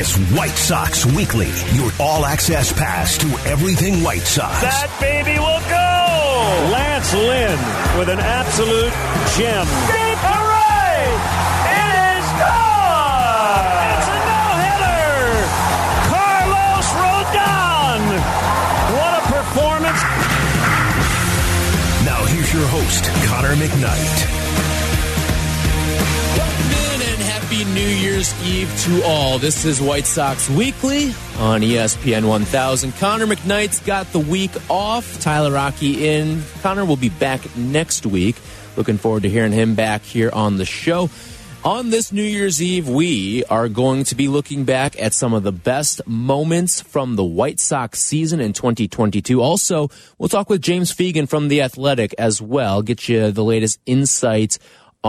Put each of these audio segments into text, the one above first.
is White Sox Weekly, your all-access pass to everything White Sox. That baby will go! Lance Lynn with an absolute gem. Deep hooray! It is gone! It's a no-hitter! Carlos Rodon! What a performance! Now here's your host, Connor McKnight. Happy New Year's Eve to all. This is White Sox Weekly on ESPN 1000. Connor McKnight's got the week off. Tyler Rocky in. Connor will be back next week. Looking forward to hearing him back here on the show. On this New Year's Eve, we are going to be looking back at some of the best moments from the White Sox season in 2022. Also, we'll talk with James Fegan from The Athletic as well. Get you the latest insights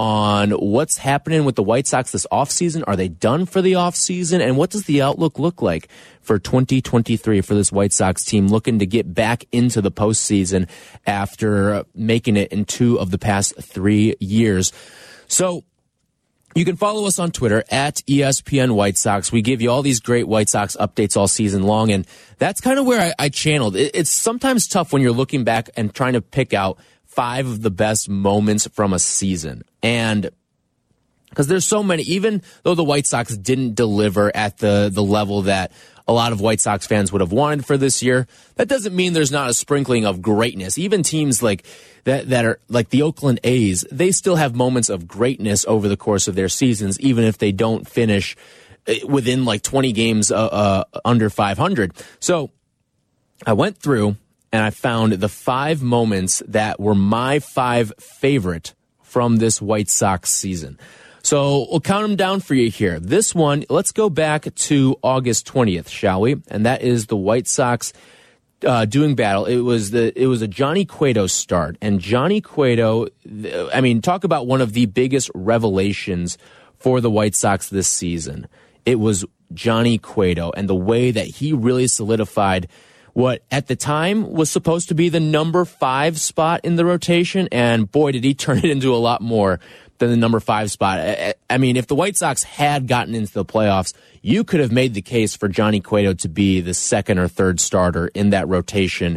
on what's happening with the White Sox this offseason. Are they done for the offseason? And what does the outlook look like for 2023 for this White Sox team looking to get back into the postseason after making it in 2 of the past 3 years? So you can follow us on Twitter at ESPN White Sox. We give you all these great White Sox updates all season long, and that's kind of where I channeled. It's sometimes tough when you're looking back and trying to pick out 5 of the best moments from a season. And because there's so many, even though the White Sox didn't deliver at the level that a lot of White Sox fans would have wanted for this year, that doesn't mean there's not a sprinkling of greatness. Even teams like that are like the Oakland A's, they still have moments of greatness over the course of their seasons, even if they don't finish within like 20 games under 500. So I went through and I found the 5 moments that were my 5 favorite from this White Sox season. So we'll count them down for you here. This one, let's go back to August 20th, shall we? And that is the White Sox doing battle. It was a Johnny Cueto start. And Johnny Cueto, I mean, talk about one of the biggest revelations for the White Sox this season. It was Johnny Cueto and the way that he really solidified what at the time was supposed to be the number 5 spot in the rotation, and boy, did he turn it into a lot more than the number 5 spot. I mean, if the White Sox had gotten into the playoffs, you could have made the case for Johnny Cueto to be the 2nd or 3rd starter in that rotation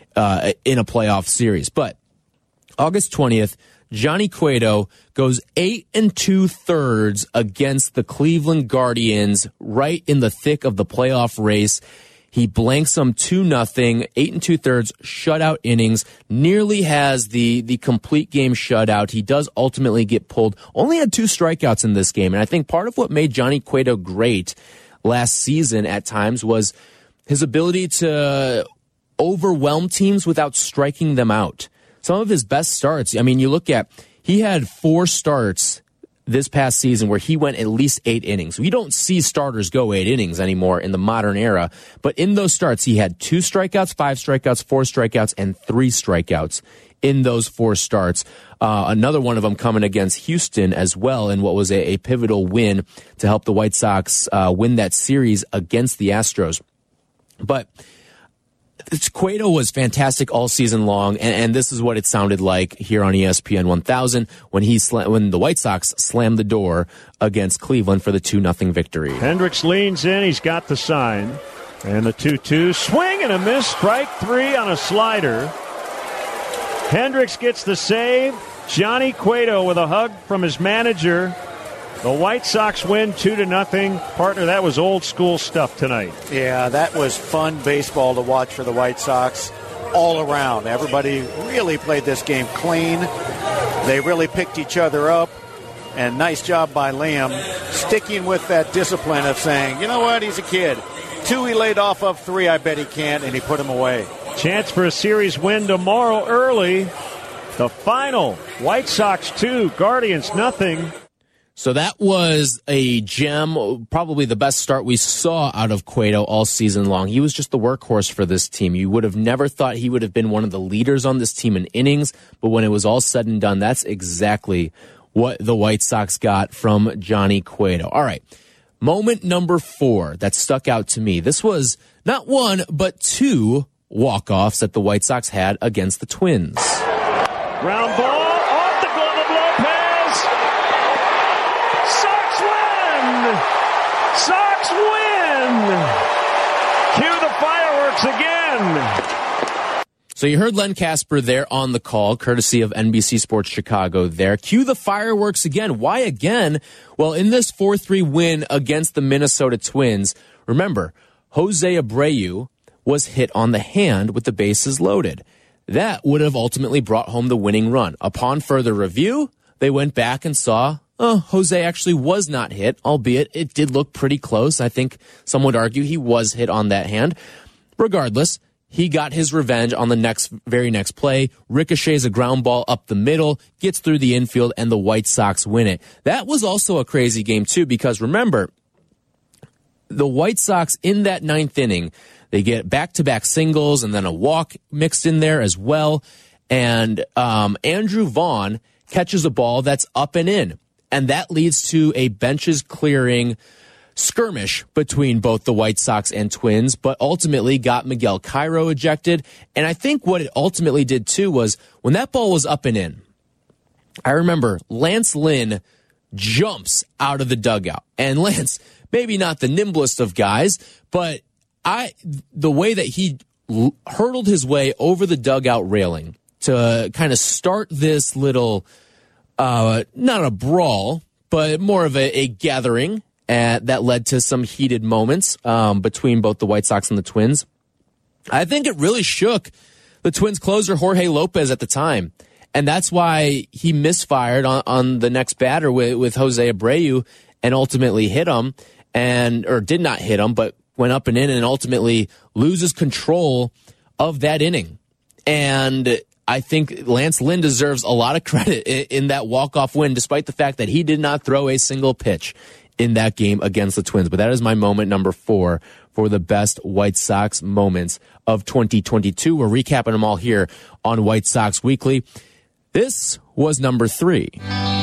in a playoff series. But August 20th, Johnny Cueto goes 8 2/3 against the Cleveland Guardians right in the thick of the playoff race. He blanks them 2-0, 8 2/3 shutout innings, nearly has the complete game shutout. He does ultimately get pulled. Only had 2 strikeouts in this game. And I think part of what made Johnny Cueto great last season at times was his ability to overwhelm teams without striking them out. Some of his best starts, I mean, you look at, he had 4 starts this past season where he went at least 8 innings. We don't see starters go 8 innings anymore in the modern era, but in those starts, he had 2 strikeouts, 5 strikeouts, 4 strikeouts, and 3 strikeouts in those 4 starts. Another one of them coming against Houston as well in what was a pivotal win to help the White Sox win that series against the Astros. But Cueto was fantastic all season long, and this is what it sounded like here on ESPN 1000 when when the White Sox slammed the door against Cleveland for the 2-0 victory. Hendricks leans in. He's got the sign. And the 2-2. Swing and a miss. Strike 3 on a slider. Hendricks gets the save. Johnny Cueto with a hug from his manager. The White Sox win 2-0. Partner, that was old school stuff tonight. Yeah, that was fun baseball to watch for the White Sox all around. Everybody really played this game clean. They really picked each other up. And nice job by Liam sticking with that discipline of saying, you know what, he's a kid. 2 he laid off of, 3 I bet he can't, and he put him away. Chance for a series win tomorrow early. The final, White Sox 2, Guardians 0. So that was a gem, probably the best start we saw out of Cueto all season long. He was just the workhorse for this team. You would have never thought he would have been one of the leaders on this team in innings, but when it was all said and done, that's exactly what the White Sox got from Johnny Cueto. All right, moment number 4 that stuck out to me. This was not 1, but 2 walk-offs that the White Sox had against the Twins. Ground ball off the glove of Lopez. Sox win! fireworks again. So you heard Len Casper there on the call, courtesy of NBC Sports Chicago there. Cue the fireworks again. Why again? Well, in this 4-3 win against the Minnesota Twins, remember, Jose Abreu was hit on the hand with the bases loaded. That would have ultimately brought home the winning run. Upon further review, they went back and saw, Jose actually was not hit, albeit it did look pretty close. I think some would argue he was hit on that hand. Regardless, he got his revenge on the very next play, ricochets a ground ball up the middle, gets through the infield, and the White Sox win it. That was also a crazy game, too, because remember, the White Sox in that ninth inning, they get back-to-back singles and then a walk mixed in there as well. And Andrew Vaughn catches a ball that's up and in, and that leads to a benches clearing skirmish between both the White Sox and Twins, but ultimately got Miguel Cairo ejected. And I think what it ultimately did too was when that ball was up and in, I remember Lance Lynn jumps out of the dugout. And Lance, maybe not the nimblest of guys, but the way that he hurdled his way over the dugout railing to kind of start this little, not a brawl, but more of a gathering, that led to some heated moments between both the White Sox and the Twins. I think it really shook the Twins closer Jorge Lopez at the time. And that's why he misfired on the next batter with Jose Abreu and ultimately hit him, or did not hit him, but went up and in and ultimately loses control of that inning. And I think Lance Lynn deserves a lot of credit in that walk-off win, despite the fact that he did not throw a single pitch in that game against the Twins. But that is my moment number 4 for the best White Sox moments of 2022. We're recapping them all here on White Sox Weekly. This was number 3.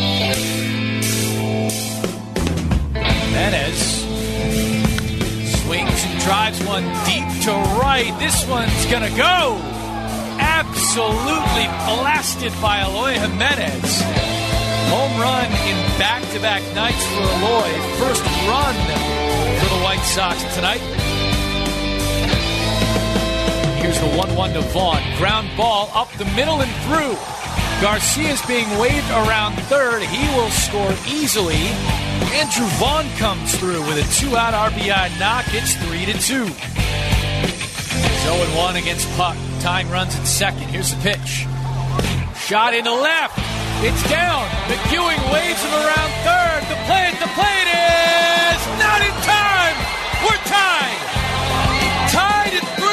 Jimenez swings and drives one deep to right. This one's going to go. Absolutely blasted by Eloy Jimenez. Home run in back-to-back nights for Eloy. First run for the White Sox tonight. Here's the 1-1 to Vaughn. Ground ball up the middle and through. Garcia's being waved around third. He will score easily. Andrew Vaughn comes through with a 2-out RBI knock. It's 3-2. 0-1 against Puck. Tying runs at second. Here's the pitch. Shot into left. It's down. McEwing waves him around third. The play at the plate is not in time. We're tied. Tied at 3.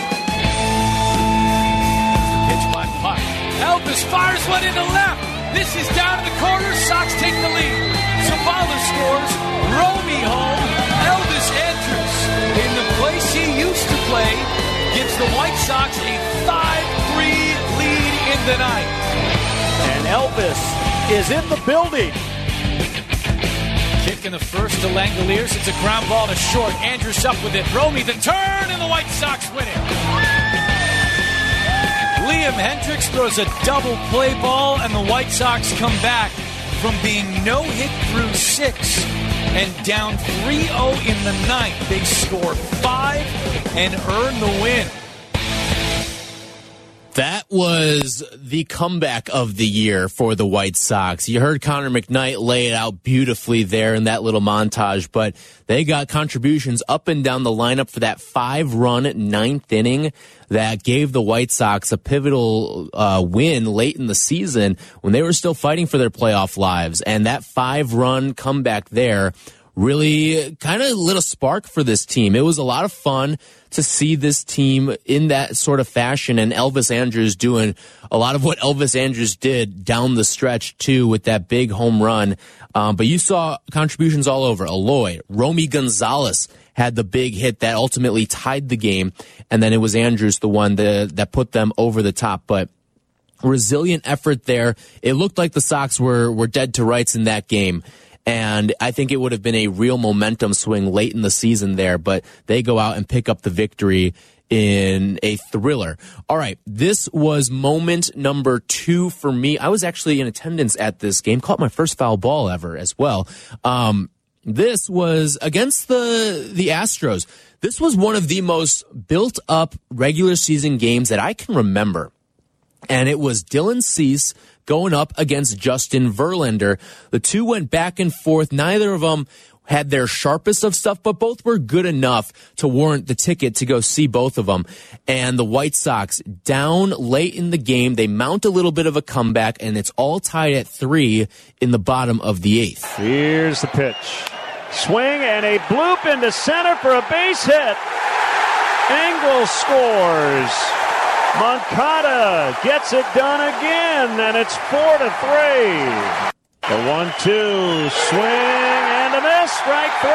Pitch by Puck. Elvis fires one into left. This is down in the corner. Sox take the lead. Zavala scores. Romy home. Elvis Andrus, in the place he used to play, gives the White Sox a 5-3 lead in the night. And Elvis is in the building. Kick in the first to Langoliers. It's a ground ball to short. Andrus up with it. Romy the turn, and the White Sox win it. Liam Hendriks throws a double play ball, and the White Sox come back from being no hit through 6 and down 3-0 in the ninth. They score 5 and earn the win. That was the comeback of the year for the White Sox. You heard Connor McKnight lay it out beautifully there in that little montage, but they got contributions up and down the lineup for that 5-run ninth inning that gave the White Sox a pivotal win late in the season when they were still fighting for their playoff lives. And that 5-run comeback there really kind of lit a spark for this team. It was a lot of fun to see this team in that sort of fashion, and Elvis Andrus doing a lot of what Elvis Andrus did down the stretch too with that big home run. But you saw contributions all over. Eloy, Romy Gonzalez had the big hit that ultimately tied the game, and then it was Andrus the one that put them over the top. But resilient effort there. It looked like the Sox were dead to rights in that game. And I think it would have been a real momentum swing late in the season there, but they go out and pick up the victory in a thriller. All right, this was moment number 2 for me. I was actually in attendance at this game, caught my first foul ball ever as well. This was against the Astros. This was one of the most built-up regular season games that I can remember. And it was Dylan Cease going up against Justin Verlander. The two went back and forth. Neither of them had their sharpest of stuff, but both were good enough to warrant the ticket to go see both of them. And the White Sox, down late in the game, they mount a little bit of a comeback, and it's all tied at 3 in the bottom of the 8th. Here's the pitch. Swing and a bloop into center for a base hit. Engel scores. Moncada gets it done again, and it's 4-3. The 1-2 swing and a miss, strike 3.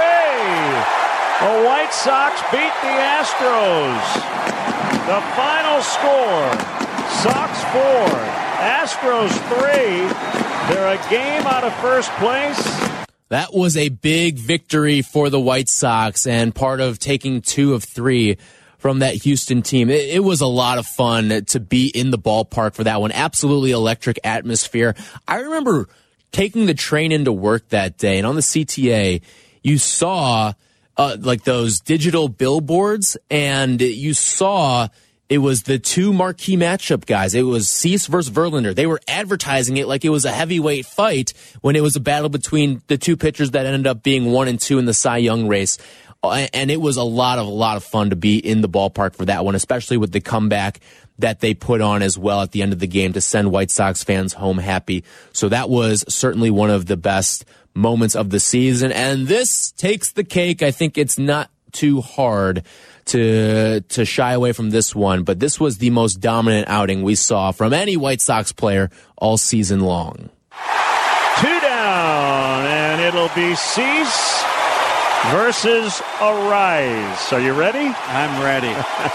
The White Sox beat the Astros. The final score, Sox 4, Astros 3. They're a game out of first place. That was a big victory for the White Sox and part of taking 2 of 3 from that Houston team. It was a lot of fun to be in the ballpark for that one. Absolutely electric atmosphere. I remember taking the train into work that day, and on the CTA, you saw like those digital billboards, and you saw it was the two marquee matchup guys. It was Cease versus Verlander. They were advertising it like it was a heavyweight fight when it was a battle between the two pitchers that ended up being 1 and 2 in the Cy Young race. And it was a lot of fun to be in the ballpark for that one, especially with the comeback that they put on as well at the end of the game to send White Sox fans home happy. So that was certainly one of the best moments of the season. And this takes the cake. I think it's not too hard to shy away from this one, but this was the most dominant outing we saw from any White Sox player all season long. 2 down, and it'll be Cease versus Arise. Are you ready? I'm ready.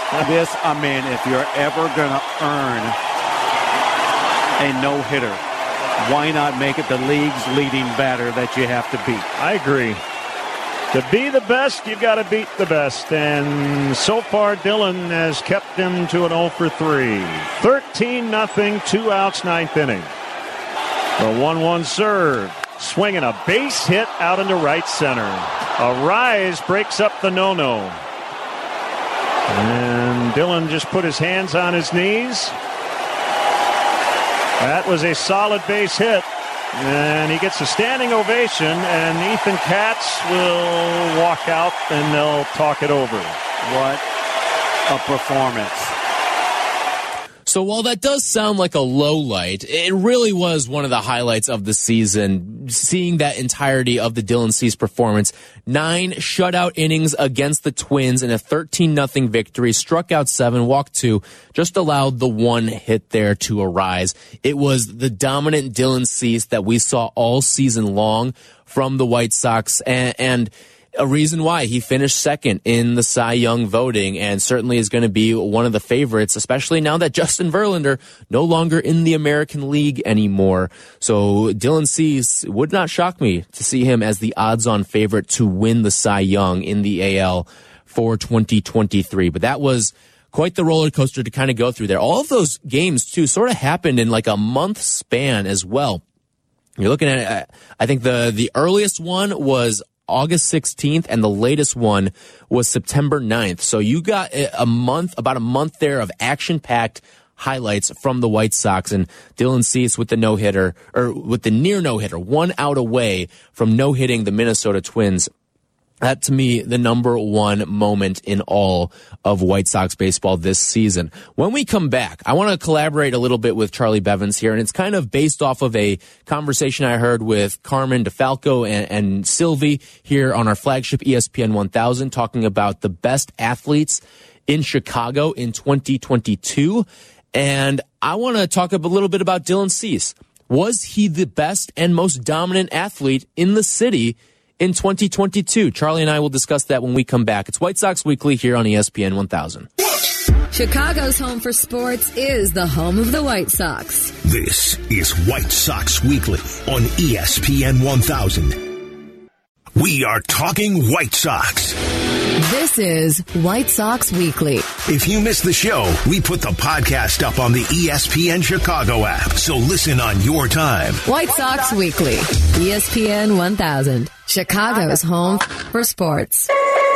If you're ever going to earn a no-hitter, why not make it the league's leading batter that you have to beat? I agree. To be the best, you've got to beat the best. And so far, Dylan has kept them to an 0 for 3. 13-0, 2 outs, 9th inning. The 1-1 serve. Swinging a base hit out into right center. Arise breaks up the no-no. And Dylan just put his hands on his knees. That was a solid base hit. And he gets a standing ovation, and Ethan Katz will walk out and they'll talk it over. What a performance. So while that does sound like a low light, it really was one of the highlights of the season, seeing that entirety of the Dylan Cease performance. 9 shutout innings against the Twins in a 13-0 victory, struck out 7, walked 2, just allowed the 1 hit there to Arise. It was the dominant Dylan Cease that we saw all season long from the White Sox, and a reason why he finished second in the Cy Young voting and certainly is going to be one of the favorites, especially now that Justin Verlander no longer in the American League anymore. So Dylan Cease, would not shock me to see him as the odds-on favorite to win the Cy Young in the AL for 2023. But that was quite the roller coaster to kind of go through there. All of those games, too, sort of happened in like a month span as well. You're looking at, I think the earliest one was August 16th, and the latest one was September 9th. So you got about a month there of action-packed highlights from the White Sox, and Dylan Cease with the no-hitter, or with the near no-hitter, 1 out away from no-hitting the Minnesota Twins. That, to me, the number one moment in all of White Sox baseball this season. When we come back, I want to collaborate a little bit with Charlie Bevins here, and it's kind of based off of a conversation I heard with Carmen DeFalco and Sylvie here on our flagship ESPN 1000, talking about the best athletes in Chicago in 2022. And I want to talk a little bit about Dylan Cease. Was he the best and most dominant athlete in the city in 2022? Charlie and I will discuss that when we come back. It's White Sox Weekly here on ESPN 1000. Chicago's home for sports is the home of the White Sox. This is White Sox Weekly on ESPN 1000. We are talking White Sox. This is White Sox Weekly If you missed the show, we put the podcast up on the ESPN Chicago app. So listen on your time. White Sox Weekly, ESPN 1000, Chicago's home for sports.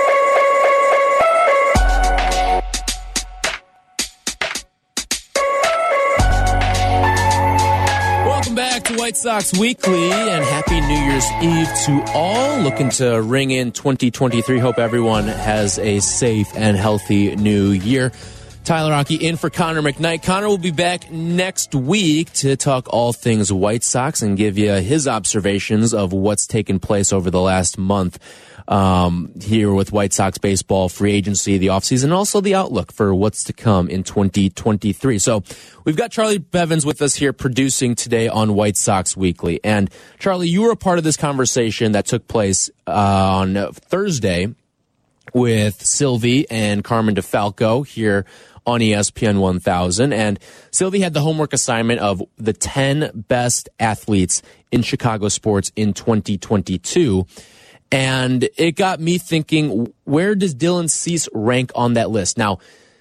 Welcome back to White Sox Weekly, and happy New Year's Eve to all. Looking to ring in 2023. Hope everyone has a safe and healthy new year. Tyler Rocky in for Connor McKnight. Connor will be back next week to talk all things White Sox and give you his observations of what's taken place over the last month here with White Sox baseball, free agency, the offseason, and also the outlook for what's to come in 2023. So we've got Charlie Bevins with us here producing today on White Sox Weekly. And Charlie, you were a part of this conversation that took place on Thursday with Sylvie and Carmen DeFalco here on ESPN 1000. And Sylvie had the homework assignment of the 10 best athletes in Chicago sports in 2022. And it got me thinking, where does Dylan Cease rank on that list? Now,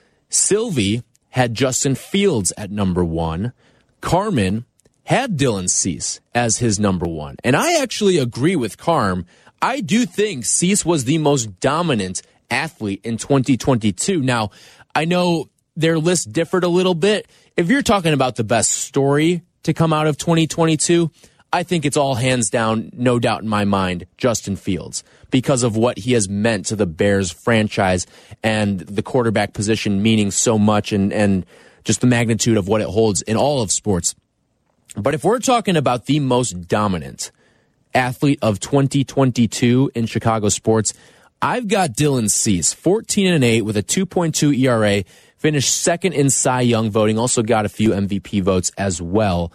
Sylvie had Justin Fields at number 1. Carmen had Dylan Cease as his number 1. And I actually agree with Carm. I do think Cease was the most dominant athlete in 2022. Now, I know their list differed a little bit. If you're talking about the best story to come out of 2022, I think it's all hands down, no doubt in my mind, Justin Fields, because of what he has meant to the Bears franchise and the quarterback position meaning so much and just the magnitude of what it holds in all of sports. But if we're talking about the most dominant athlete of 2022 in Chicago sports, I've got Dylan Cease, 14-8 with a 2.2 ERA, finished second in Cy Young voting, also got a few MVP votes as well.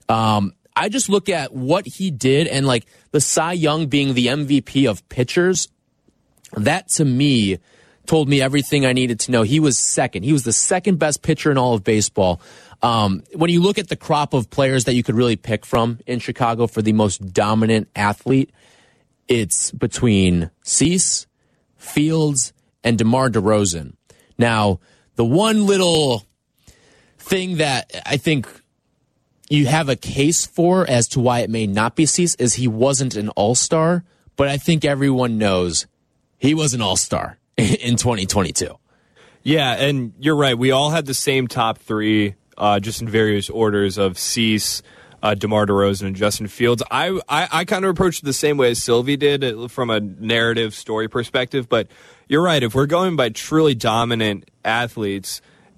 I just look at what he did, and like the Cy Young being the MVP of pitchers, that to me told me everything I needed to know. He was second. He was the second best pitcher in all of baseball. When you look at the crop of players that you could really pick from in Chicago for the most dominant athlete, it's between Cease, Fields, and DeMar DeRozan. Now, the one little thing that I think you have a case for as to why it may not be Cease is he wasn't an all-star, but I think everyone knows he was an all-star in 2022. Yeah, and you're right. We all had the same top 3, just in various orders of Cease, DeMar DeRozan, and Justin Fields. I kind of approached it the same way as Sylvie did from a narrative story perspective, but you're right. If we're going by truly dominant athletes,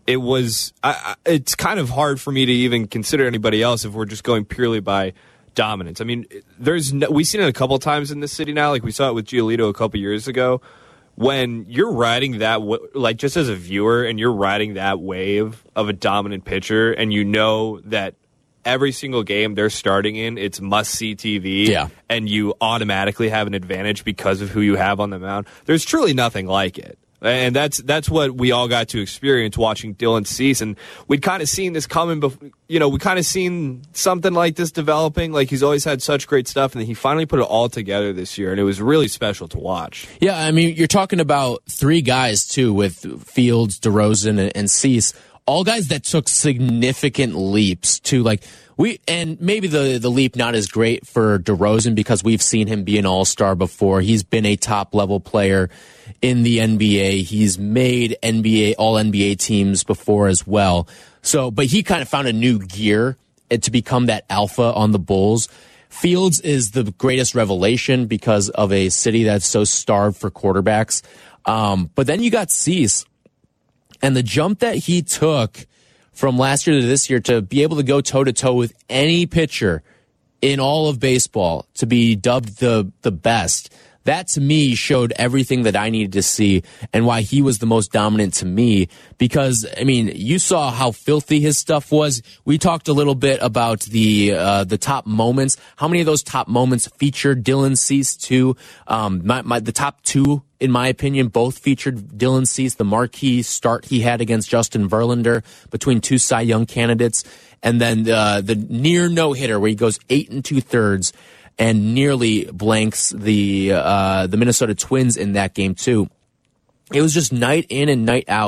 it's kind of hard for me to even consider anybody else if we're just going purely by dominance. I mean, we've seen it a couple times in this city now. Like we saw it with Giolito a couple years ago. When you're riding that, like just as a viewer, and you're riding that wave of a dominant pitcher, and you know that every single game they're starting in, it's must-see TV, and you automatically have an advantage because of who you have on the mound. There's truly nothing like it. And that's what we all got to experience watching Dylan Cease. And we'd kind of seen this coming before, we kind of seen something like this developing. Like he's always had such great stuff, and then he finally put it all together this year, and it was really special to watch. Yeah, I mean, you're talking about 3 guys, too, with Fields, DeRozan, and Cease, all guys that took significant leaps to and maybe the leap not as great for DeRozan because we've seen him be an all-star before. He's been a top-level player in the NBA. He's made all-NBA teams before as well. But he kind of found a new gear to become that alpha on the Bulls. Fields is the greatest revelation because of a city that's so starved for quarterbacks. But then you got Cease, and the jump that he took from last year to this year to be able to go toe-to-toe with any pitcher in all of baseball, to be dubbed the best, that to me showed everything that I needed to see and why he was the most dominant to me. Because, I mean, you saw how filthy his stuff was. We talked a little bit about the top moments. How many of those top moments featured Dylan Cease too? The top 2, in my opinion, both featured Dylan Cease, the marquee start he had against Justin Verlander between 2 Cy Young candidates. And then the near no-hitter where he goes 8 2/3 and nearly blanks the Minnesota Twins in that game too. It was just night in and night out.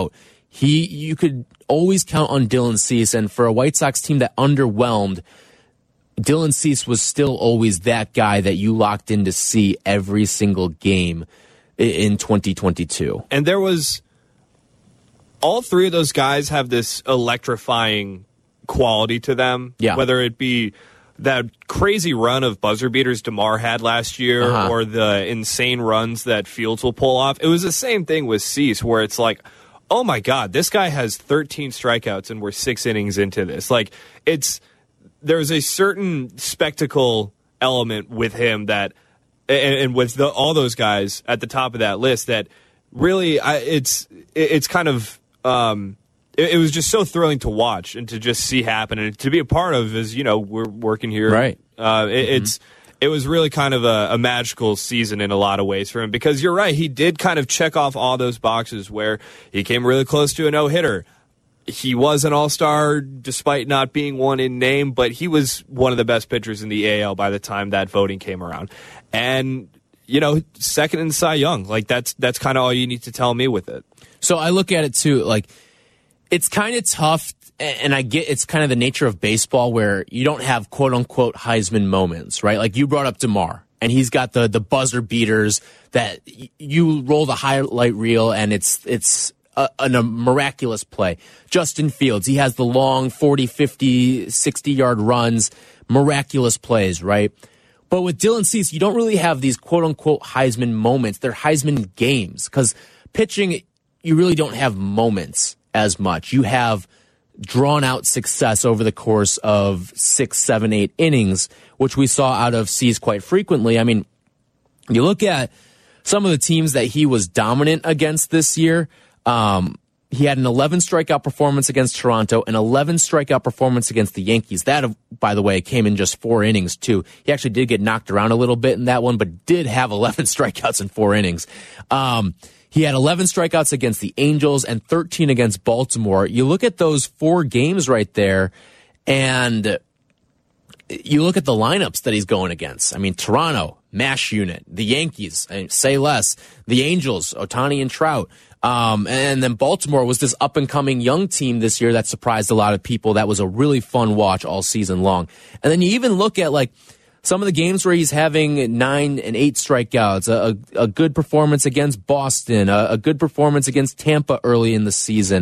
you could always count on Dylan Cease, and for a White Sox team that underwhelmed, Dylan Cease was still always that guy that you locked in to see every single game in 2022. And there was, all three of those guys have this electrifying quality to them. Yeah. Whether it be that crazy run of buzzer beaters DeMar had last year or the insane runs that Fields will pull off. It was the same thing with Cease, where it's like, oh my God, this guy has 13 strikeouts and we're 6 innings into this. Like, there's a certain spectacle element with him that, and with all those guys at the top of that list, that really, it's kind of, it was just so thrilling to watch and to just see happen and to be a part of. As you know, we're working here, right? It was really kind of a magical season in a lot of ways for him, because you're right, he did kind of check off all those boxes where he came really close to a no-hitter. He was an all-star despite not being one in name, but he was one of the best pitchers in the AL by the time that voting came around. And, you know, second in Cy Young. Like, that's kind of all you need to tell me with it. So I look at it, too, like, it's kind of tough, and I get it's kind of the nature of baseball where you don't have quote-unquote Heisman moments, right? Like, you brought up DeMar, and he's got the buzzer beaters that you roll the highlight reel, and it's a miraculous play. Justin Fields, he has the long 40, 50, 60-yard runs, miraculous plays, right? But with Dylan Cease, you don't really have these quote-unquote Heisman moments. They're Heisman games, because pitching, you really don't have moments as much. You have drawn-out success over the course of 6, 7, 8 innings, which we saw out of Cease quite frequently. I mean, you look at some of the teams that he was dominant against this year. He had an 11 strikeout performance against Toronto, an 11 strikeout performance against the Yankees. That, by the way, came in just 4 innings, too. He actually did get knocked around a little bit in that one, but did have 11 strikeouts in 4 innings. He had 11 strikeouts against the Angels and 13 against Baltimore. You look at those 4 games right there, and you look at the lineups that he's going against. I mean, Toronto, MASH unit. The Yankees, say less. The Angels, Ohtani and Trout. And then Baltimore was this up-and-coming young team this year that surprised a lot of people. That was a really fun watch all season long. And then you even look at, like, some of the games where he's having 9 and 8 strikeouts, a good performance against Boston, a good performance against Tampa early in the season.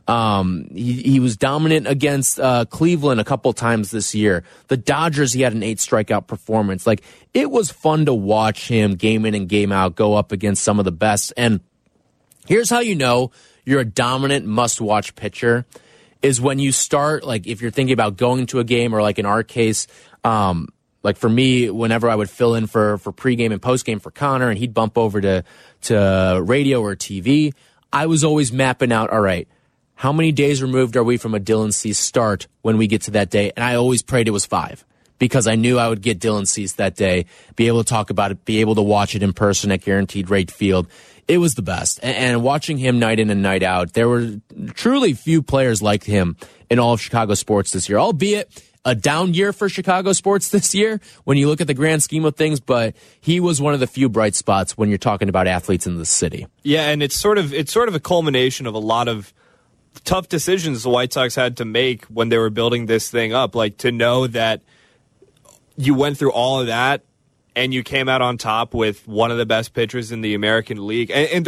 He was dominant against Cleveland a couple times this year. The Dodgers, he had an 8 strikeout performance. Like, it was fun to watch him game in and game out go up against some of the best. And here's how you know you're a dominant must-watch pitcher is when you start, like, if you're thinking about going to a game, or like in our case, like for me, whenever I would fill in for pregame and postgame for Connor, and he'd bump over to radio or TV, I was always mapping out, all right, how many days removed are we from a Dylan Cease start when we get to that day? And I always prayed it was 5, because I knew I would get Dylan Cease that day, be able to talk about it, be able to watch it in person at Guaranteed Rate Field. It was the best. And watching him night in and night out, there were truly few players like him in all of Chicago sports this year, albeit a down year for Chicago sports this year when you look at the grand scheme of things, but he was one of the few bright spots when you're talking about athletes in the city. Yeah, and it's sort of a culmination of a lot of tough decisions the White Sox had to make when they were building this thing up. Like, to know that you went through all of that and you came out on top with one of the best pitchers in the American League. And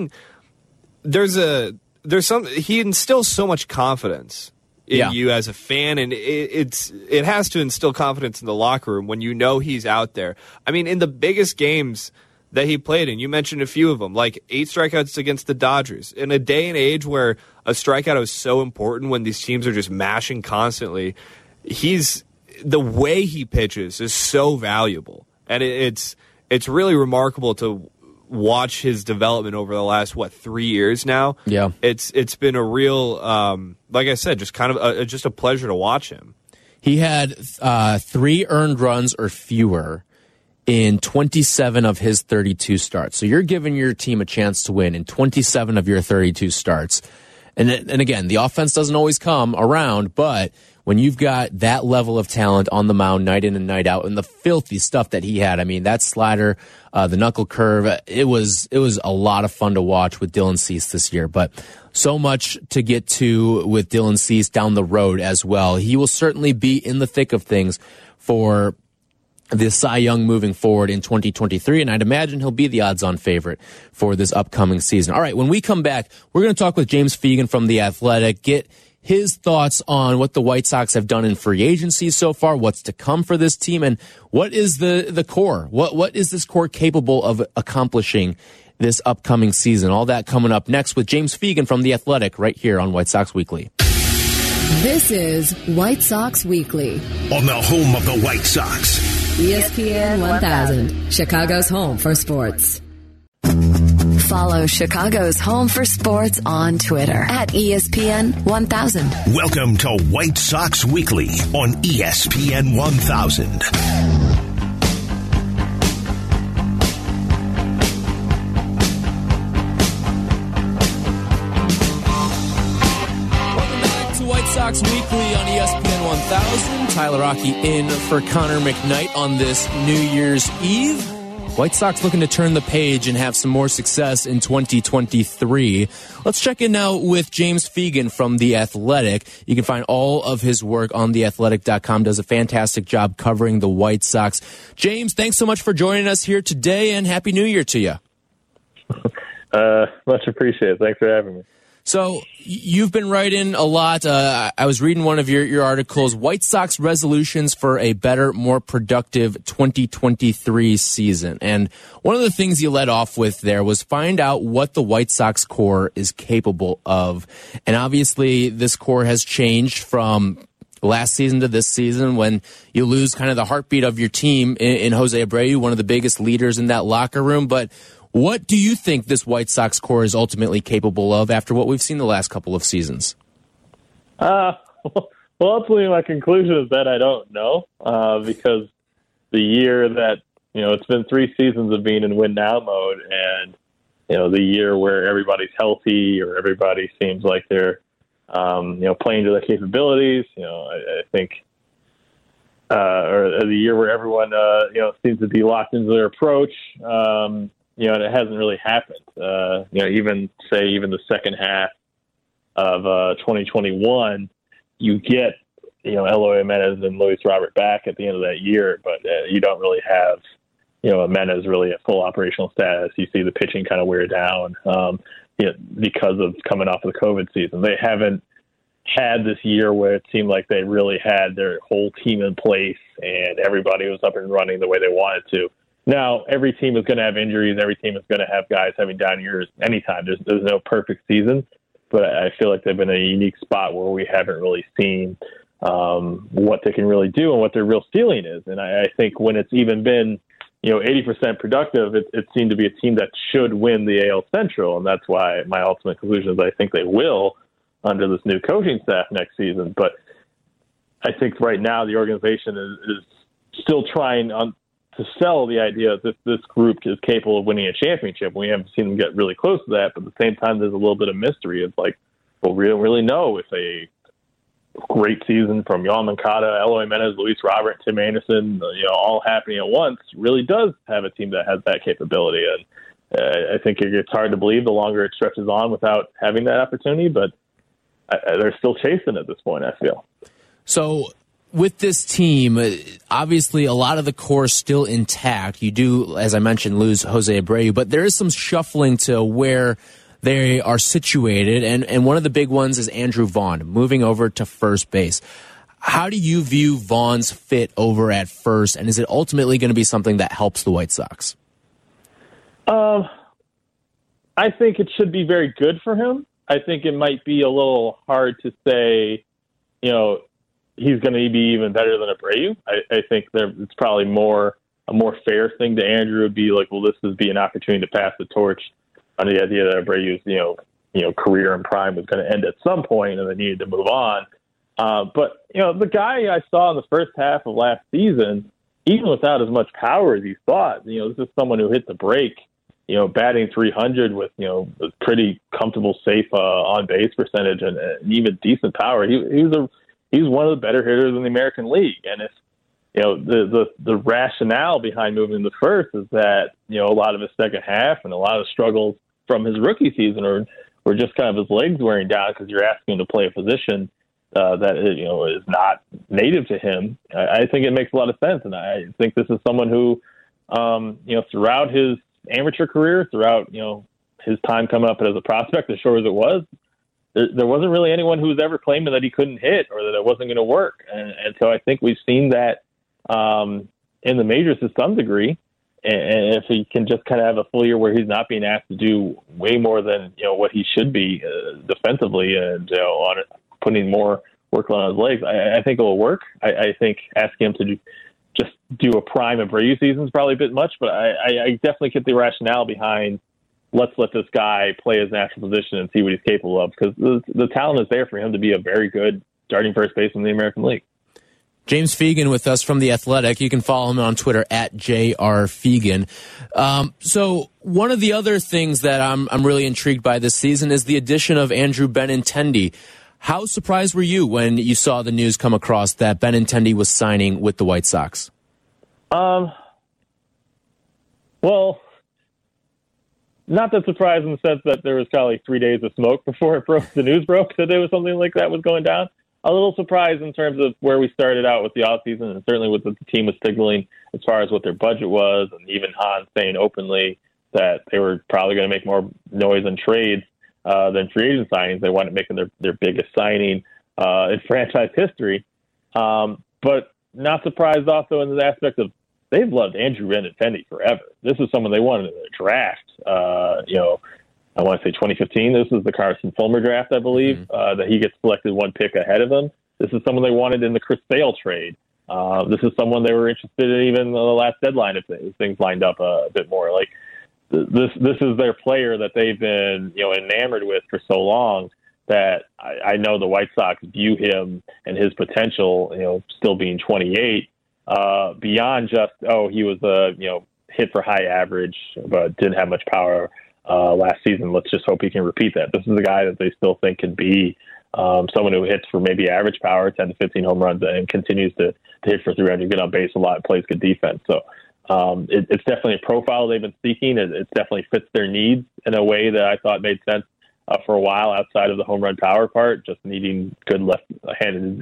he instills so much confidence in you as a fan, and it has to instill confidence in the locker room when you know he's out there. I mean, in the biggest games that he played in, you mentioned a few of them, like 8 strikeouts against the Dodgers. In a day and age where a strikeout is so important, when these teams are just mashing constantly, the way he pitches is so valuable. And it's really remarkable to watch his development over the last 3 years now. Yeah, it's been a real, like I said, just kind of just a pleasure to watch him. He had 3 earned runs or fewer in 27 of his 32 starts. So you're giving your team a chance to win in 27 of your 32 starts. And again, the offense doesn't always come around, but when you've got that level of talent on the mound night in and night out, and the filthy stuff that he had. I mean, that slider, the knuckle curve, it was a lot of fun to watch with Dylan Cease this year. But so much to get to with Dylan Cease down the road as well. He will certainly be in the thick of things for the Cy Young moving forward in 2023, and I'd imagine he'll be the odds-on favorite for this upcoming season. All right, when we come back, we're going to talk with James Fegan from The Athletic, get his thoughts on what the White Sox have done in free agency so far, what's to come for this team, and what is the core? What is this core capable of accomplishing this upcoming season? All that coming up next with James Fegan from The Athletic right here on White Sox Weekly. This is White Sox Weekly on the home of the White Sox. ESPN 1000, Chicago's home for sports. Follow Chicago's home for sports on Twitter at ESPN 1000. Welcome to White Sox Weekly on ESPN 1000. Sox Weekly on ESPN 1000. Tyler Rocky in for Connor McKnight on this New Year's Eve. White Sox looking to turn the page and have some more success in 2023. Let's check in now with James Fegan from The Athletic. You can find all of his work on theathletic.com. Does a fantastic job covering the White Sox. James, thanks so much for joining us here today, and Happy New Year to you. Much appreciated. Thanks for having me. So you've been writing a lot. I was reading one of your articles, White Sox resolutions for a better, more productive 2023 season. And one of the things you led off with there was find out what the White Sox core is capable of. And obviously this core has changed from last season to this season when you lose kind of the heartbeat of your team in Jose Abreu, one of the biggest leaders in that locker room. But what do you think this White Sox core is ultimately capable of after what we've seen the last couple of seasons? Well, ultimately my conclusion is that I don't know, because the year that, it's been 3 seasons of being in win now mode, and, the year where everybody's healthy or everybody seems like they're, playing to their capabilities, I think, or the year where everyone, seems to be locked into their approach, and it hasn't really happened. Even the second half of 2021, you get, Eloy Jimenez and Luis Robert back at the end of that year, but you don't really have, Jimenez really at full operational status. You see the pitching kind of wear down because of coming off of the COVID season. They haven't had this year where it seemed like they really had their whole team in place and everybody was up and running the way they wanted to. Now, every team is going to have injuries. Every team is going to have guys having down years anytime. There's no perfect season, but I feel like they've been in a unique spot where we haven't really seen what they can really do and what their real ceiling is. And I think when it's even been, 80% productive, it seemed to be a team that should win the AL Central. And that's why my ultimate conclusion is I think they will under this new coaching staff next season. But I think right now the organization is still trying to sell the idea that this group is capable of winning a championship. We haven't seen them get really close to that, but at the same time, there's a little bit of mystery. It's like, well, we don't really know if a great season from Yoán Moncada, Eloy Jimenez, Luis Robert, Tim Anderson, all happening at once really does have a team that has that capability. And I think it gets hard to believe the longer it stretches on without having that opportunity, but they're still chasing at this point, I feel. So with this team, obviously a lot of the core is still intact. You do, as I mentioned, lose Jose Abreu, but there is some shuffling to where they are situated, and one of the big ones is Andrew Vaughn, moving over to first base. How do you view Vaughn's fit over at first, and is it ultimately going to be something that helps the White Sox? I think it should be very good for him. I think it might be a little hard to say, he's going to be even better than Abreu. I think it's probably a more fair thing to Andrew would be like, well, this would be an opportunity to pass the torch under the idea that Abreu's, career in prime was going to end at some point and they needed to move on. But the guy I saw in the first half of last season, even without as much power as he thought, this is someone who hit the break, batting 300 with, a pretty comfortable, safe on-base percentage and even decent power. He was he's one of the better hitters in the American League. And if, the rationale behind moving to first is that, a lot of his second half and a lot of struggles from his rookie season were just kind of his legs wearing down because you're asking him to play a position that is not native to him. I think it makes a lot of sense, and I think this is someone who, throughout his amateur career, throughout his time coming up as a prospect, as short as it was, there wasn't really anyone who was ever claiming that he couldn't hit or that it wasn't going to work, and so I think we've seen that in the majors to some degree. And if he can just kind of have a full year where he's not being asked to do way more than what he should be defensively and on putting more work on his legs, I think it will work. I think asking him to just do a prime Abreu season is probably a bit much, but I definitely get the rationale behind let's let this guy play his natural position and see what he's capable of, because the talent is there for him to be a very good starting first baseman in the American League. James Fegan with us from The Athletic. You can follow him on Twitter at JRFegan. So one of the other things that I'm really intrigued by this season is the addition of Andrew Benintendi. How surprised were you when you saw the news come across that Benintendi was signing with the White Sox? Well, not that surprised in the sense that there was probably 3 days of smoke before the news broke that there was something like that was going down. A little surprised in terms of where we started out with the offseason, and certainly what the team was signaling as far as what their budget was, and even Hahn saying openly that they were probably going to make more noise in trades than free agent signings. They wanted making their biggest signing in franchise history. But not surprised also in the aspect of they've loved Andrew Benintendi forever. This is someone they wanted in the draft. I want to say 2015. This is the Carson Fulmer draft, I believe, that he gets selected one pick ahead of him. This is someone they wanted in the Chris Sale trade. This is someone they were interested in even the last deadline if things lined up a bit more. Like this is their player that they've been enamored with for so long that I know the White Sox view him and his potential, still being 28, beyond just he was hit for high average but didn't have much power last season. Let's just hope he can repeat that. This is a guy that they still think can be someone who hits for maybe average power, 10 to 15 home runs, and continues to hit for 300, get on base a lot, plays good defense. So it's definitely a profile they've been seeking. It definitely fits their needs in a way that I thought made sense for a while outside of the home run power part, just needing good left-handed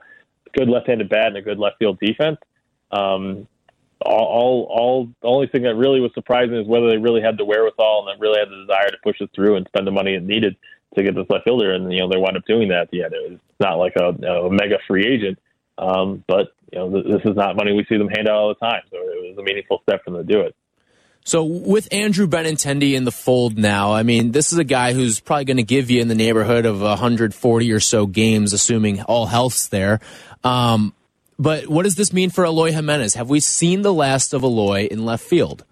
bat and a good left field defense. The only thing that really was surprising is whether they really had the wherewithal and really had the desire to push it through and spend the money it needed to get this left fielder. And, they wound up doing that at the end. It's not like a mega free agent, but, this is not money we see them hand out all the time. So it was a meaningful step for them to do it. So with Andrew Benintendi in the fold now, I mean, this is a guy who's probably going to give you in the neighborhood of 140 or so games, assuming all health's there. But what does this mean for Eloy Jimenez? Have we seen the last of Eloy in left field?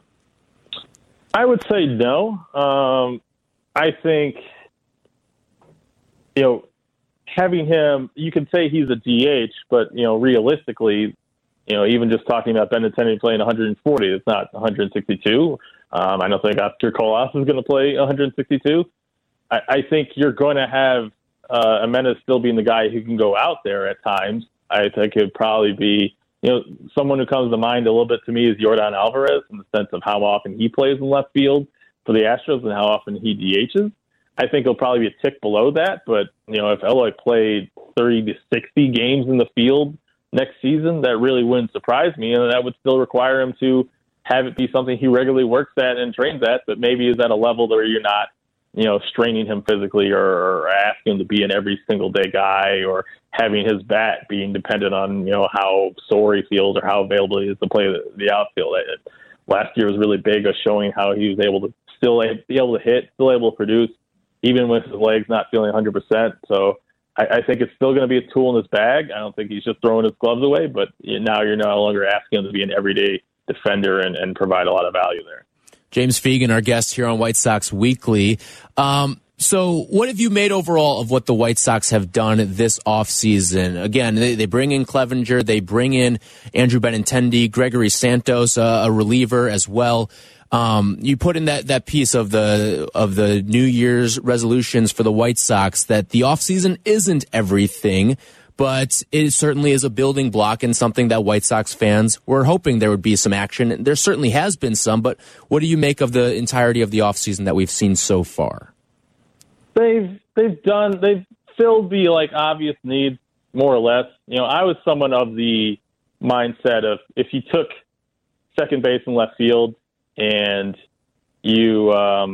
I would say no. I think, having him, you can say he's a DH, but, realistically, even just talking about Benintendi playing 140, it's not 162. I don't think Oscar Colas is going to play 162. I think you're going to have Jimenez still being the guy who can go out there at times. I think it'd probably be, someone who comes to mind a little bit to me is Yordan Alvarez in the sense of how often he plays in left field for the Astros and how often he DHs. I think he'll probably be a tick below that, but, if Eloy played 30 to 60 games in the field next season, that really wouldn't surprise me, and that would still require him to have it be something he regularly works at and trains at, but maybe is at a level where you're not, straining him physically or asking him to be an every single day guy or having his bat being dependent on, how sore he feels or how available he is to play the outfield. Last year was really big of showing how he was able to still be able to hit, still able to produce, even with his legs not feeling 100%. So I think it's still going to be a tool in his bag. I don't think he's just throwing his gloves away, but now you're no longer asking him to be an everyday defender and provide a lot of value there. James Fegan, our guest here on White Sox Weekly. So what have you made overall of what the White Sox have done this offseason? Again, they bring in Clevenger, they bring in Andrew Benintendi, Gregory Santos, a reliever as well. You put in that piece of the New Year's resolutions for the White Sox that the offseason isn't everything, but it certainly is a building block and something that White Sox fans were hoping there would be some action. There certainly has been some, but what do you make of the entirety of the offseason that we've seen so far? They've filled the obvious needs more or less. I was someone of the mindset of if you took second base and left field and you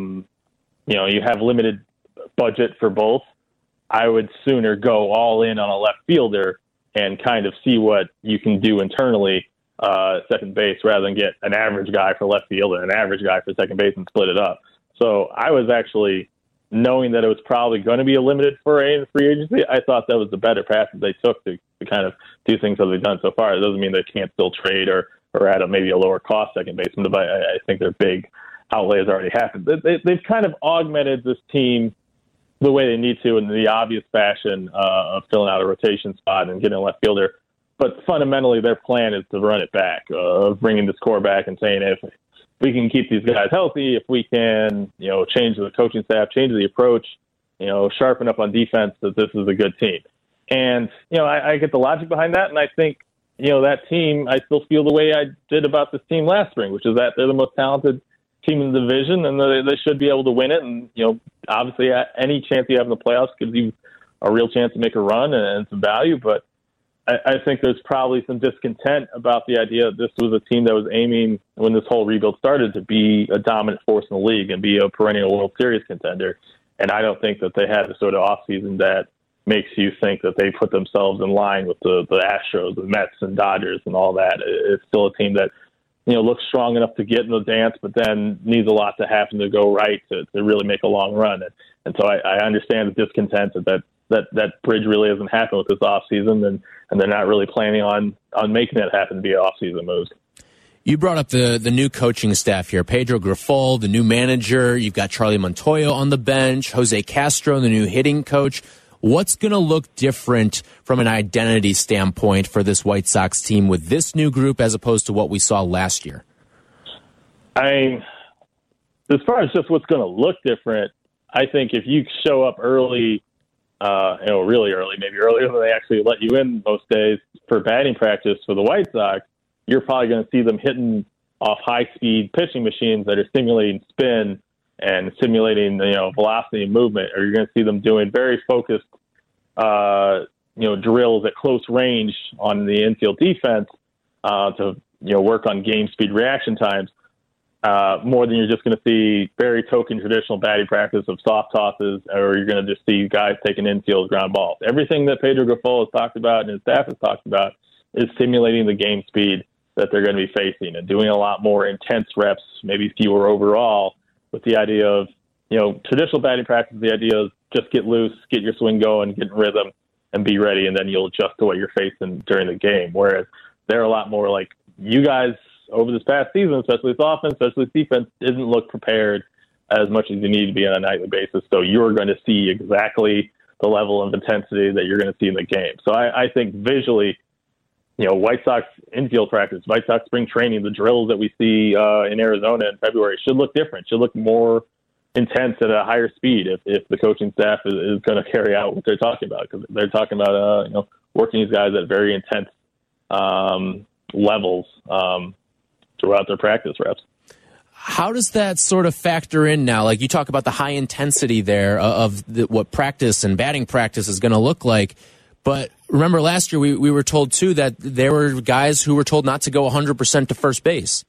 have limited budget for both, I would sooner go all in on a left fielder and kind of see what you can do internally second base rather than get an average guy for left field and an average guy for second base and split it up. So I was actually, knowing that it was probably going to be a limited foray in free agency, I thought that was the better path that they took to kind of do things that they've done so far. It doesn't mean they can't still trade or at maybe a lower cost second baseman, but I think their big outlay has already happened. They've kind of augmented this team the way they need to in the obvious fashion of filling out a rotation spot and getting a left fielder. But fundamentally, their plan is to run it back, of bringing this core back and saying, if we can keep these guys healthy, if we can, change the coaching staff, change the approach, sharpen up on defense, that this is a good team. And, I get the logic behind that. And I think, that team, I still feel the way I did about this team last spring, which is that they're the most talented team in the division and they should be able to win it. And, obviously any chance you have in the playoffs gives you a real chance to make a run and some value. But I think there's probably some discontent about the idea that this was a team that was aiming, when this whole rebuild started, to be a dominant force in the league and be a perennial World Series contender. And I don't think that they had the sort of offseason that makes you think that they put themselves in line with the Astros, the Mets and Dodgers and all that. It's still a team that, looks strong enough to get in the dance, but then needs a lot to happen to go right to really make a long run. And so I understand the discontent that bridge really hasn't happened with this offseason, and they're not really planning on making it happen via offseason moves. You brought up the new coaching staff here. Pedro Grifol, the new manager. You've got Charlie Montoyo on the bench. Jose Castro, the new hitting coach. What's going to look different from an identity standpoint for this White Sox team with this new group as opposed to what we saw last year? As far as just what's going to look different, I think if you show up early, really early, maybe earlier than they actually let you in most days for batting practice for the White Sox, you're probably going to see them hitting off high-speed pitching machines that are simulating spin and simulating, velocity and movement, or you're going to see them doing very focused, drills at close range on the infield defense to, work on game speed reaction times, more than you're just going to see very token traditional batting practice of soft tosses, or you're going to just see guys taking infield ground balls. Everything that Pedro Grifol has talked about and his staff has talked about is simulating the game speed that they're going to be facing and doing a lot more intense reps, maybe fewer overall, with the idea of, traditional batting practice, the idea is just get loose, get your swing going, get in rhythm, and be ready, and then you'll adjust to what you're facing during the game. Whereas they're a lot more like, you guys over this past season, especially with offense, especially with defense, didn't look prepared as much as you need to be on a nightly basis. So you're going to see exactly the level of intensity that you're going to see in the game. So I think visually, White Sox infield practice, White Sox spring training, the drills that we see in Arizona in February should look different, should look more intense at a higher speed if the coaching staff is going to carry out what they're talking about, because they're talking about working these guys at very intense levels throughout their practice reps. How does that sort of factor in now? Like, you talk about the high intensity there of what practice and batting practice is going to look like. But remember last year we were told, too, that there were guys who were told not to go 100% to first base.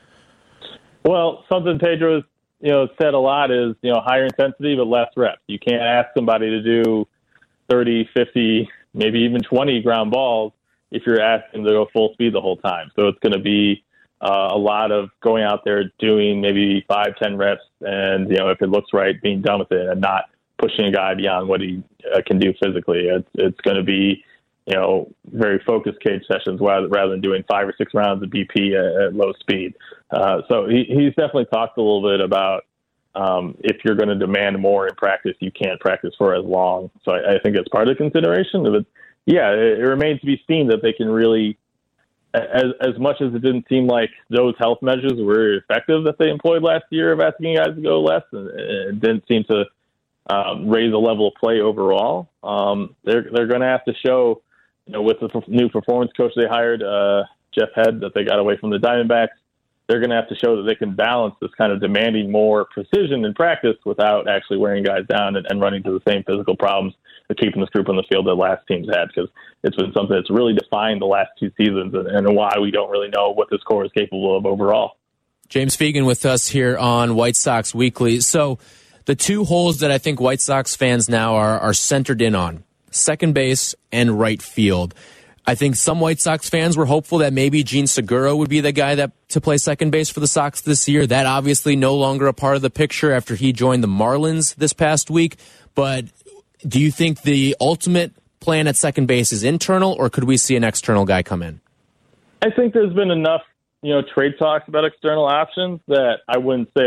Well, something Pedro's said a lot is, higher intensity but less reps. You can't ask somebody to do 30, 50, maybe even 20 ground balls if you're asking them to go full speed the whole time. So it's going to be a lot of going out there doing maybe 5-10 reps and, if it looks right, being done with it and not pushing a guy beyond what he can do physically. It's going to be, very focused cage sessions rather than doing 5 or 6 rounds of BP at low speed. So he's definitely talked a little bit about if you're going to demand more in practice, you can't practice for as long. So I think it's part of the consideration. But yeah, it remains to be seen that they can really, as much as it didn't seem like those health measures were effective that they employed last year of asking guys to go less, and it didn't seem to raise the level of play overall. They're going to have to show with the new performance coach they hired, Jeff Head, that they got away from the Diamondbacks, they're going to have to show that they can balance this kind of demanding more precision in practice without actually wearing guys down and running into the same physical problems of keeping this group on the field that last team's had, because it's been something that's really defined the last 2 seasons and why we don't really know what this core is capable of overall. James Fegan with us here on White Sox Weekly. So the 2 holes that I think White Sox fans now are centered in on, second base and right field. I think some White Sox fans were hopeful that maybe Gene Segura would be the guy to play second base for the Sox this year. That obviously no longer a part of the picture after he joined the Marlins this past week. But do you think the ultimate plan at second base is internal, or could we see an external guy come in? I think there's been enough, trade talks about external options that I wouldn't say,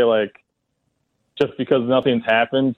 just because nothing's happened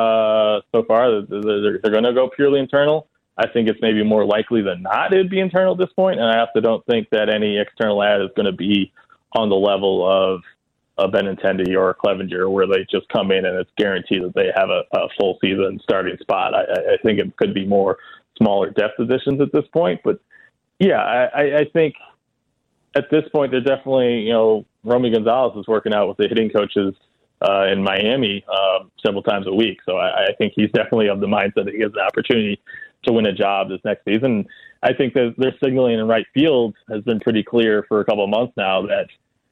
so far, they're going to go purely internal. I think it's maybe more likely than not it'd be internal at this point, and I also don't think that any external ad is going to be on the level of a Benintendi or a Clevenger, where they just come in and it's guaranteed that they have a full season starting spot. I think it could be more smaller depth additions at this point, but yeah, I think at this point they're definitely, Romy Gonzalez is working out with the hitting coaches in Miami several times a week, so I think he's definitely of the mindset that he has the opportunity to win a job this next season. I think that their signaling in right field has been pretty clear for a couple of months now that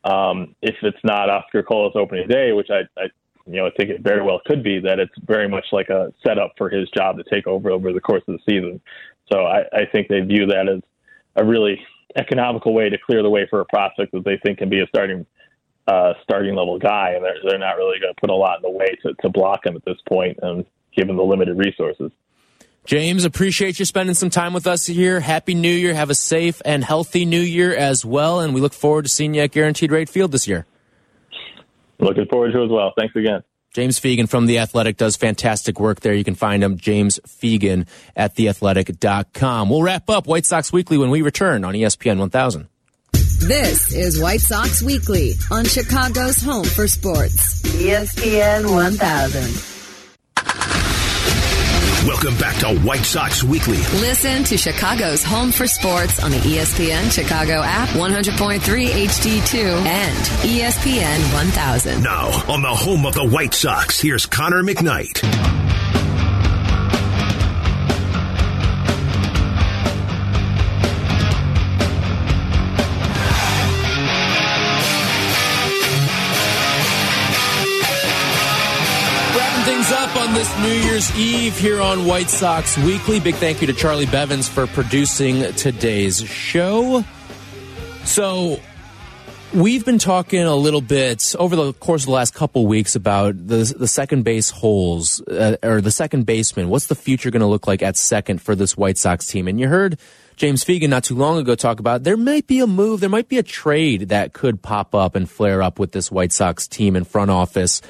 if it's not Oscar Colas opening day, which I think it very well could be, that it's very much like a setup for his job to take over the course of the season. So I think they view that as a really economical way to clear the way for a prospect that they think can be a starting level guy, and they're not really going to put a lot in the way to block him at this point, given the limited resources. James, appreciate you spending some time with us here. Happy New Year. Have a safe and healthy New Year as well, and we look forward to seeing you at Guaranteed Rate Field this year. Looking forward to it as well. Thanks again. James Fegan from The Athletic does fantastic work there. You can find him, James Fegan, at theathletic.com. We'll wrap up White Sox Weekly when we return on ESPN 1000. This is White Sox Weekly on Chicago's home for sports, ESPN 1000. Welcome back to White Sox Weekly. Listen to Chicago's home for sports on the ESPN Chicago app, 100.3 HD2, and ESPN 1000. Now, on the home of the White Sox, here's Connor McKnight. Up on this New Year's Eve here on White Sox Weekly. Big thank you to Charlie Bevins for producing today's show. So we've been talking a little bit over the course of the last couple weeks about the second base holes, or the second baseman. What's the future going to look like at second for this White Sox team? And you heard James Fegan not too long ago talk about there might be a move, there might be a trade that could pop up and flare up with this White Sox team and front office.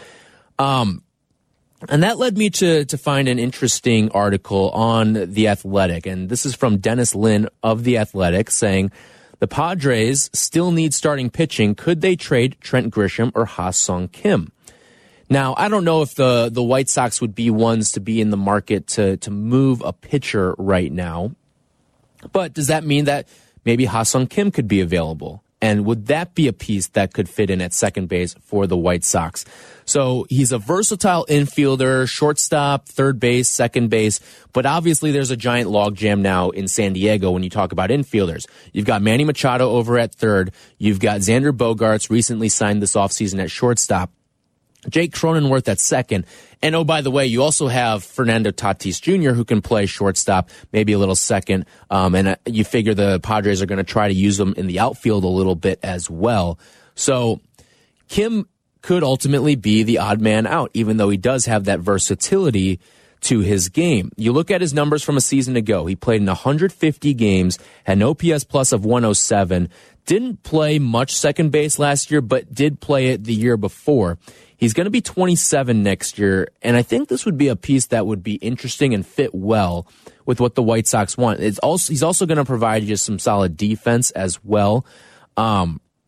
And that led me to find an interesting article on The Athletic. And this is from Dennis Lin of The Athletic saying, the Padres still need starting pitching. Could they trade Trent Grisham or Ha-Sung Kim? Now, I don't know if the White Sox would be ones to be in the market to move a pitcher right now. But does that mean that maybe Ha-Sung Kim could be available? And would that be a piece that could fit in at second base for the White Sox? So he's a versatile infielder, shortstop, third base, second base. But obviously there's a giant logjam now in San Diego when you talk about infielders. You've got Manny Machado over at third. You've got Xander Bogaerts, recently signed this offseason at shortstop. Jake Cronenworth at second. And oh, by the way, you also have Fernando Tatis Jr., who can play shortstop, maybe a little second. And you figure the Padres are going to try to use him in the outfield a little bit as well. So Kim could ultimately be the odd man out, even though he does have that versatility to his game. You look at his numbers from a season ago. He played in 150 games, had an OPS plus of 107, didn't play much second base last year, but did play it the year before. He's going to be 27 next year, and I think this would be a piece that would be interesting and fit well with what the White Sox want. He's also going to provide you some solid defense as well.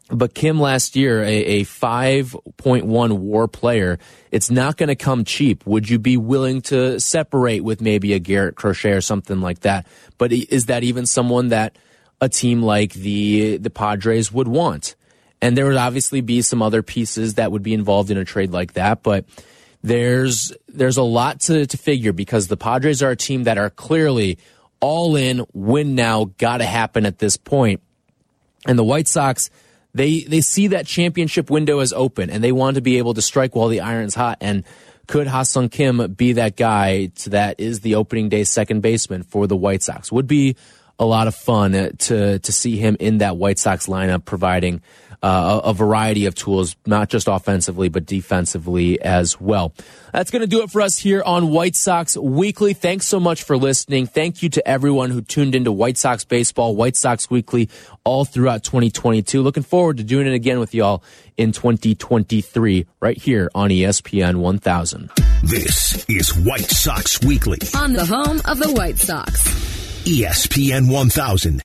But Kim last year, a 5.1 WAR player, it's not going to come cheap. Would you be willing to separate with maybe a Garrett Crochet or something like that? But is that even someone that a team like the Padres would want? And there would obviously be some other pieces that would be involved in a trade like that. But there's a lot to figure, because the Padres are a team that are clearly all in, win now, got to happen at this point. And the White Sox, They see that championship window as open, and they want to be able to strike while the iron's hot. And could Ha-Seong Kim be that guy that is the opening day second baseman for the White Sox? Would be a lot of fun to see him in that White Sox lineup, providing a variety of tools, not just offensively, but defensively as well. That's going to do it for us here on White Sox Weekly. Thanks so much for listening. Thank you to everyone who tuned into White Sox Baseball, White Sox Weekly, all throughout 2022. Looking forward to doing it again with y'all in 2023, right here on ESPN 1000. This is White Sox Weekly On the home of the White Sox. ESPN 1000.